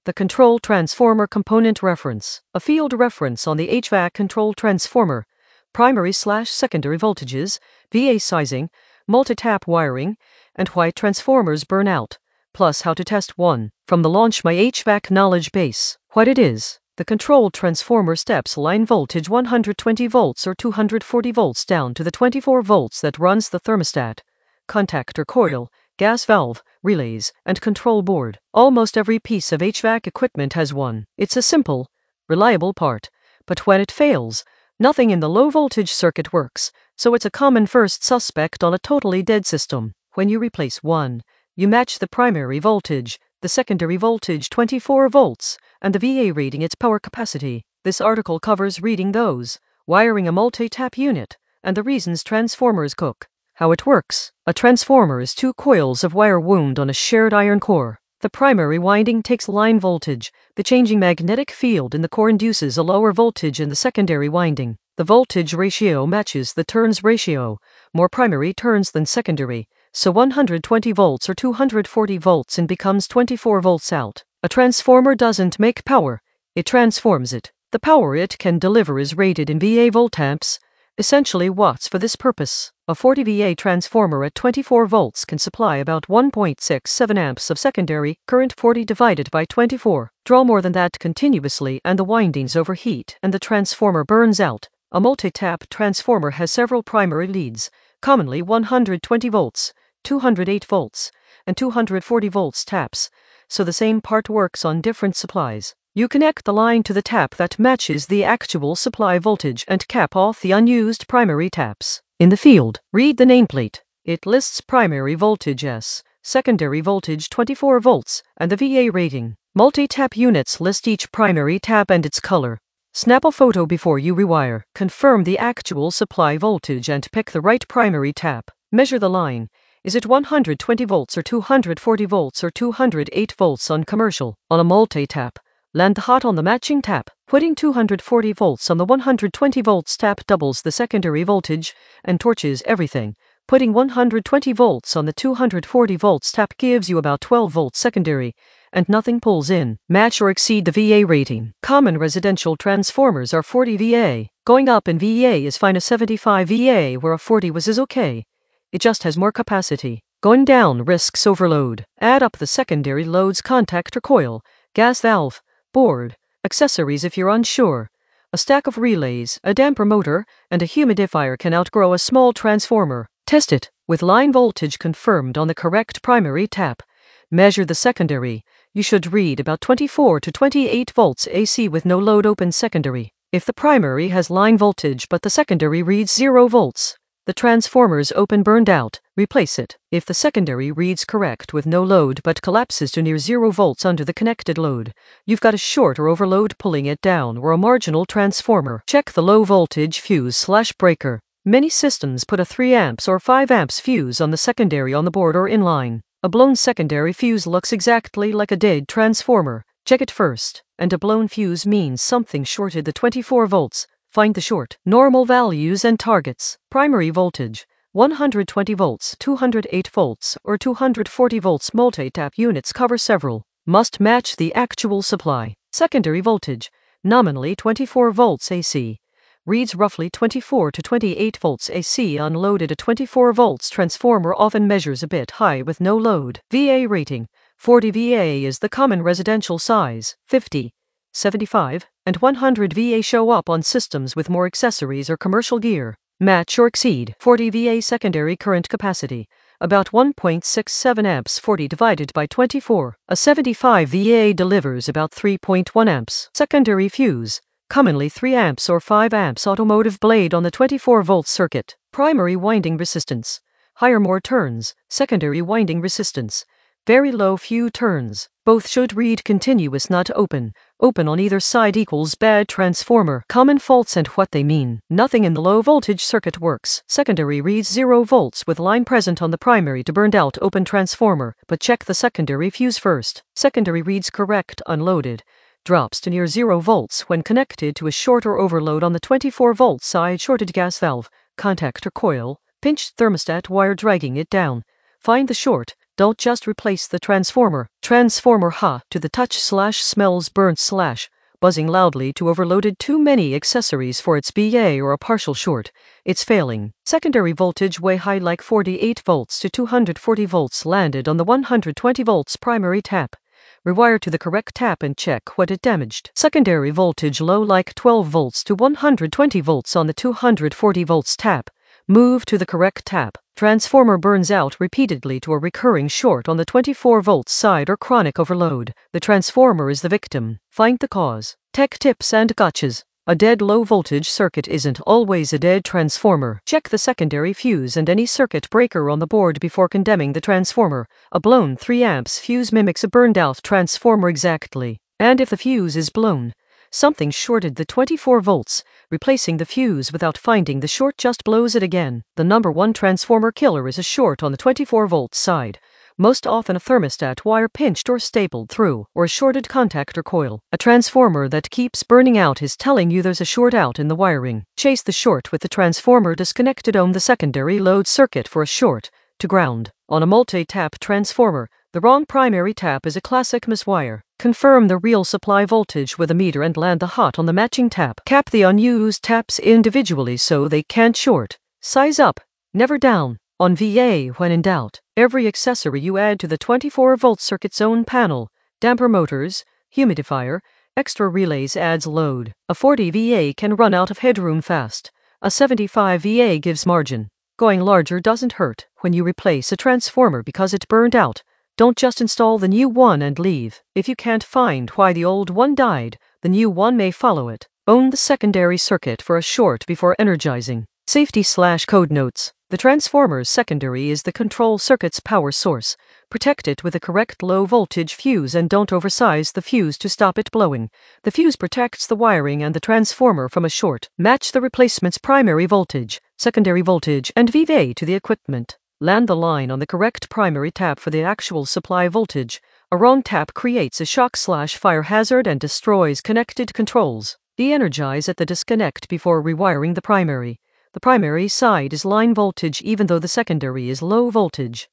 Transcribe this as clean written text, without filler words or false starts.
The control transformer component reference, a field reference on the HVAC control transformer, primary/secondary voltages, VA sizing, multi-tap wiring, and why transformers burn out, plus how to test one. From the Launch My HVAC knowledge base, what it is. The control transformer steps line voltage 120 volts or 240 volts down to the 24 volts that runs the thermostat, contactor coil, gas valve, relays, and control board. Almost every piece of HVAC equipment has one. It's a simple, reliable part, but when it fails, nothing in the low voltage circuit works, so it's a common first suspect on a totally dead system. When you replace one, you match the primary voltage, the secondary voltage 24 volts, and the VA rating its power capacity. This article covers reading those, wiring a multi-tap unit, and the reasons transformers cook. How it works. A transformer is two coils of wire wound on a shared iron core. The primary winding takes line voltage. The changing magnetic field in the core induces a lower voltage in the secondary winding. The voltage ratio matches the turns ratio, more primary turns than secondary, so 120 volts or 240 volts in becomes 24 volts out. A transformer doesn't make power, it transforms it. The power it can deliver is rated in VA voltamps, essentially watts for this purpose. A 40 VA transformer at 24 volts can supply about 1.67 amps of secondary current. 40 divided by 24. Draw more than that continuously and the windings overheat and the transformer burns out. A multi-tap transformer has several primary leads, commonly 120 volts, 208 volts, and 240 volts taps, so the same part works on different supplies. You connect the line to the tap that matches the actual supply voltage and cap off the unused primary taps. In the field, read the nameplate. It lists primary voltage S, secondary voltage 24 volts, and the VA rating. Multi-tap units list each primary tap and its color. Snap a photo before you rewire. Confirm the actual supply voltage and pick the right primary tap. Measure the line. Is it 120 volts or 240 volts or 208 volts on commercial? On a multi-tap, land the hot on the matching tap. Putting 240 volts on the 120 volts tap doubles the secondary voltage and torches everything. Putting 120 volts on the 240 volts tap gives you about 12 volts secondary, and nothing pulls in. Match or exceed the VA rating. Common residential transformers are 40 VA. Going up in VA is fine. A 75 VA where a 40 was is okay. It just has more capacity. Going down risks overload. Add up the secondary loads: contactor coil, gas valve, board, accessories if you're unsure. A stack of relays, a damper motor, and a humidifier can outgrow a small transformer. Test it. With line voltage confirmed on the correct primary tap, measure the secondary. You should read about 24 to 28 volts AC with no load open secondary. If the primary has line voltage but the secondary reads 0 volts, the transformer's open burned out, replace it. If the secondary reads correct with no load but collapses to near 0 volts under the connected load, you've got a short or overload pulling it down or a marginal transformer. Check the low voltage fuse/breaker. Many systems put a 3 amps or 5 amps fuse on the secondary on the board or in line. A blown secondary fuse looks exactly like a dead transformer. Check it first. And a blown fuse means something shorted the 24 volts. Find the short. Normal values and targets. Primary voltage, 120 volts, 208 volts, or 240 volts. Multi-tap units cover several. Must match the actual supply. Secondary voltage, nominally 24 volts AC. Reads roughly 24 to 28 volts AC unloaded. A 24 volts transformer often measures a bit high with no load. VA rating, 40 VA is the common residential size. 50, 75, and 100 VA show up on systems with more accessories or commercial gear. Match or exceed 40 VA secondary current capacity, about 1.67 amps. 40 divided by 24. A 75 VA delivers about 3.1 amps. Secondary fuse, commonly 3 amps or 5 amps. Automotive blade on the 24 volt circuit. Primary winding resistance, higher more turns. Secondary winding resistance, very low few turns. Both should read continuous not open. Open on either side equals bad transformer. Common faults and what they mean. Nothing in the low voltage circuit works. Secondary reads 0 volts with line present on the primary to burned out open transformer, but check the secondary fuse first. Secondary reads correct unloaded. Drops to near 0 volts when connected to a short or overload on the 24 volt side. Shorted gas valve, contactor coil, pinched thermostat wire dragging it down. Find the short. Don't just replace the transformer. Transformer to the touch smells burnt buzzing loudly to overloaded too many accessories for its BA or a partial short. It's failing. Secondary voltage way high like 48 volts to 240 volts landed on the 120 volts primary tap. Rewire to the correct tap and check what it damaged. Secondary voltage low like 12 volts to 120 volts on the 240 volts tap. Move to the correct tap. Transformer burns out repeatedly to a recurring short on the 24 volts side or chronic overload. The transformer is the victim. Find the cause. Tech tips and gotchas. A dead low voltage circuit isn't always a dead transformer. Check the secondary fuse and any circuit breaker on the board before condemning the transformer. A blown 3 amps fuse mimics a burned out transformer exactly. And if the fuse is blown, something shorted the 24 volts. Replacing the fuse without finding the short just blows it again. The number one transformer killer is a short on the 24 volt side. Most often a thermostat wire pinched or stapled through, or a shorted contactor coil. A transformer that keeps burning out is telling you there's a short out in the wiring. Chase the short with the transformer disconnected on the secondary load circuit for a short to ground. On a multi-tap transformer, the wrong primary tap is a classic miswire. Confirm the real supply voltage with a meter and land the hot on the matching tap. Cap the unused taps individually so they can't short. Size up, never down. On VA when in doubt, every accessory you add to the 24 volt circuit's own panel, damper motors, humidifier, extra relays adds load. A 40 VA can run out of headroom fast. A 75 VA gives margin. Going larger doesn't hurt. When you replace a transformer because it burned out, don't just install the new one and leave. If you can't find why the old one died, the new one may follow it. Own the secondary circuit for a short before energizing. Safety/code notes. The transformer's secondary is the control circuit's power source. Protect it with a correct low voltage fuse and don't oversize the fuse to stop it blowing. The fuse protects the wiring and the transformer from a short. Match the replacement's primary voltage, secondary voltage, and VA to the equipment. Land the line on the correct primary tap for the actual supply voltage. A wrong tap creates a shock/fire hazard and destroys connected controls. De-energize at the disconnect before rewiring the primary. The primary side is line voltage even though the secondary is low voltage.